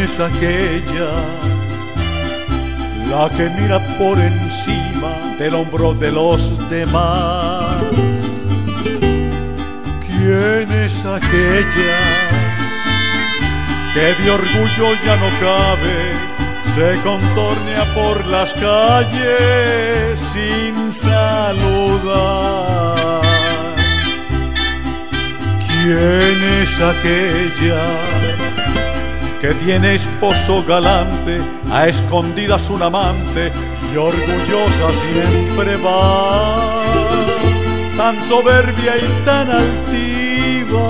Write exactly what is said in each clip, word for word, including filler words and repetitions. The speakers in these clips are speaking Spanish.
es aquella? La que mira por encima del hombro de los demás. ¿Quién es aquella que de orgullo ya no cabe, se contornea por las calles sin saludar? ¿Quién es aquella que tiene esposo galante, a escondidas un amante y orgullosa siempre va? Tan soberbia y tan altiva,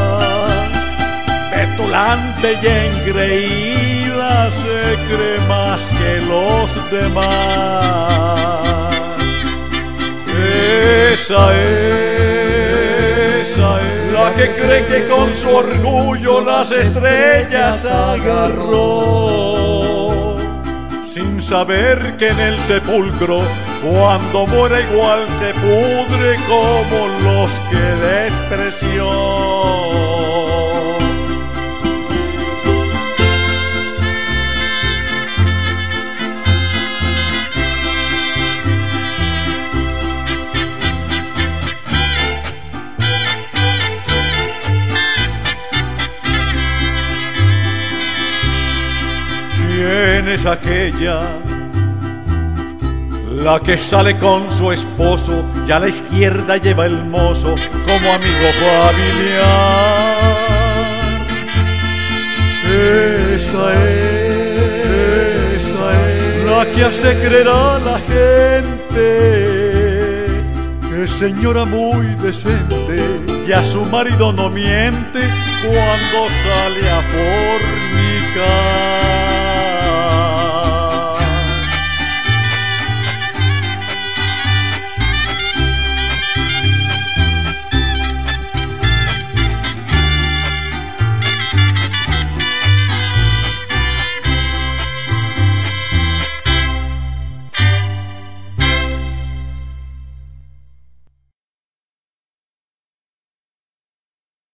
petulante y engreída, se cree más que los demás. Esa es, esa es la que cree que con su orgullo las estrellas agarró, sin saber que en el sepulcro, cuando muera igual se pudre como los que despreció. ¿Quién es aquella? La que sale con su esposo y a la izquierda lleva el mozo como amigo familiar. Esa es, esa es la que hace creer a la gente que es señora muy decente y a su marido no miente cuando sale a fornicar.